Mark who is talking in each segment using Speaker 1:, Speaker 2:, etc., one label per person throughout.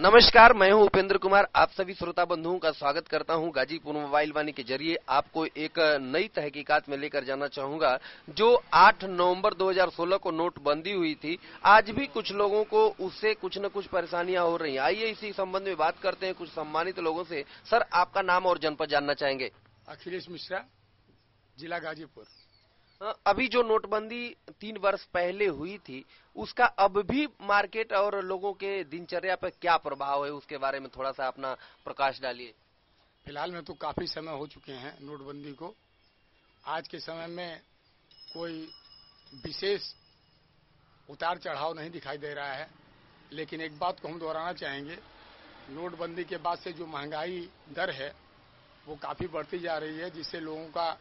Speaker 1: नमस्कार, मैं हूं उपेंद्र कुमार। आप सभी श्रोता बंधुओं का स्वागत करता हूं। गाजीपुर मोबाइल वाणी के जरिए आपको एक नई तहकीकात में लेकर जाना चाहूंगा। जो 8 नवंबर 2016 को नोटबंदी हुई थी, आज भी कुछ लोगों को उससे कुछ न कुछ परेशानियां हो रही हैं। आइए इसी संबंध में बात करते हैं कुछ सम्मानित लोगों से। सर, आपका नाम और जनपद जानना चाहेंगे?
Speaker 2: अखिलेश मिश्रा, जिला गाजीपुर।
Speaker 1: अभी जो नोटबंदी 3 वर्ष पहले हुई थी, उसका अब भी मार्केट और लोगों के दिनचर्या पर क्या प्रभाव है, उसके बारे में थोड़ा सा अपना प्रकाश डालिए।
Speaker 2: फिलहाल में तो काफी समय हो चुके हैं नोटबंदी को। आज के समय में कोई विशेष उतार चढ़ाव नहीं दिखाई दे रहा है, लेकिन एक बात को हम दोहराना चाहेंगे। नोटबंदी के बाद से जो महंगाई दर है वो काफी बढ़ती जा रही है, जिससे लोगों का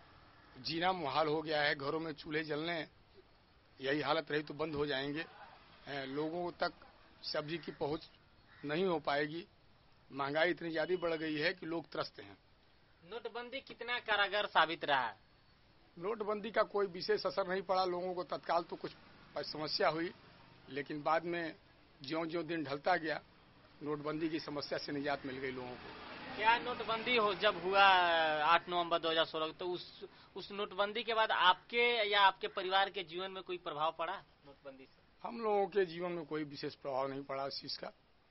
Speaker 2: जीना मुहाल हो गया है। घरों में चूल्हे जलने, यही हालत रही तो बंद हो जाएंगे। लोगों तक सब्जी की पहुंच नहीं हो पाएगी। महंगाई इतनी ज्यादा बढ़ गई है कि लोग त्रस्त हैं।
Speaker 3: नोटबंदी कितना कारगर साबित रहा?
Speaker 2: नोटबंदी का कोई विशेष असर नहीं पड़ा। लोगों को तत्काल तो कुछ समस्या हुई, लेकिन बाद में ज्यों-ज्यों दिन ढलता गया, नोटबंदी की समस्या से निजात मिल गई लोगों को।
Speaker 3: क्या नोटबंदी जब हुआ 8 नवंबर 2016, तो उस नोटबंदी के बाद आपके या आपके परिवार के जीवन में कोई प्रभाव पड़ा नोटबंदी से?
Speaker 2: हम लोगों के जीवन में कोई विशेष प्रभाव नहीं पड़ा इस चीज का।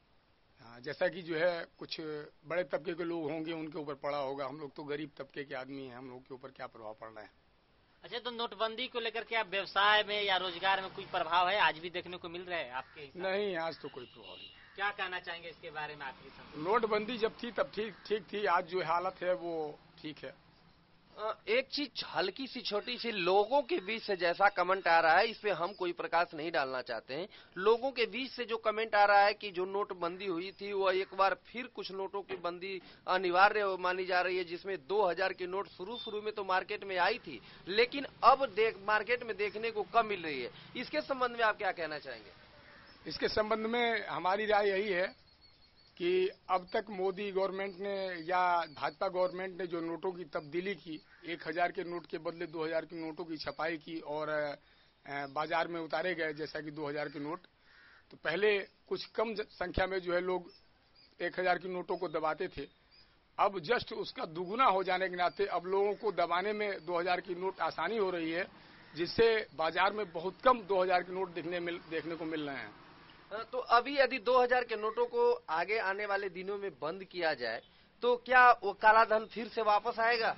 Speaker 2: जैसा कि जो है कुछ बड़े तबके के लोग होंगे उनके ऊपर पड़ा होगा। हम लोग तो गरीब तबके के आदमी हैं, हम लोग के ऊपर क्या प्रभाव पड़ना है।
Speaker 3: अच्छा, तो नोटबंदी को लेकर क्या व्यवसाय में या रोजगार में कोई प्रभाव है आज भी देखने को मिल रहा है आपके?
Speaker 2: नहीं, आज तो कोई प्रभाव नहीं।
Speaker 3: क्या कहना चाहेंगे इसके बारे में आखिरी समय?
Speaker 2: नोटबंदी जब थी तब ठीक थी। आज जो हालत है वो ठीक है।
Speaker 1: एक चीज हल्की सी छोटी सी लोगों के बीच से जैसा कमेंट आ रहा है, इस पे हम कोई प्रकाश नहीं डालना चाहते हैं। लोगों के बीच से जो कमेंट आ रहा है कि जो नोटबंदी हुई थी वो एक बार फिर कुछ नोटों की बंदी अनिवार्य मानी जा रही है, जिसमें 2000 की नोट शुरू में तो मार्केट में आई थी, लेकिन अब मार्केट में देखने को कम मिल रही है। इसके संबंध में आप क्या कहना चाहेंगे?
Speaker 2: इसके संबंध में हमारी राय यही है कि अब तक मोदी गवर्नमेंट ने या भाजपा गवर्नमेंट ने जो नोटों की तब्दीली की, 1000 के नोट के बदले 2000 की नोटों की छपाई की और बाजार में उतारे गए, जैसा कि 2000 के नोट। तो पहले कुछ कम संख्या में जो है लोग 1000 की नोटों को दबाते थे। अब जस्ट उसका दुगुना हो जाने के नाते अब लोगों को दबाने में 2000 की नोट आसानी हो रही है, जिससे बाजार में बहुत कम 2000 के नोट देखने को मिल रहे हैं।
Speaker 1: तो अभी यदि 2000 के नोटों को आगे आने वाले दिनों में बंद किया जाए तो क्या वो काला धन फिर से वापस आएगा?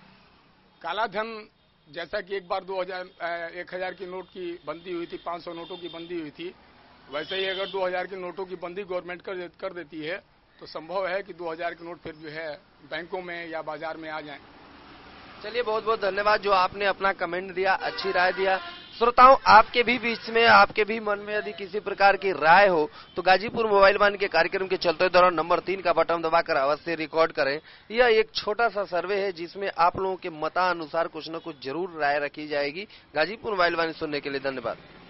Speaker 2: काला धन, जैसा कि एक बार 1000 की नोट की बंदी हुई थी, 500 नोटों की बंदी हुई थी, वैसे ही अगर 2000 की नोटों की बंदी गवर्नमेंट कर देती है तो संभव है कि 2000 के नोट फिर जो है बैंकों में या बाजार में आ जाएं।
Speaker 1: चलिए, बहुत बहुत धन्यवाद जो आपने अपना कमेंट दिया, अच्छी राय दिया। श्रोताओं, आपके भी बीच में, आपके भी मन में यदि किसी प्रकार की राय हो तो गाजीपुर मोबाइल वाणी के कार्यक्रम के चलते दौरान नंबर 3 का बटन दबाकर अवश्य रिकॉर्ड करें। यह एक छोटा सा सर्वे है जिसमें आप लोगों के मतानुसार कुछ न कुछ जरूर राय रखी जाएगी। गाजीपुर मोबाइल वाणी सुनने के लिए धन्यवाद।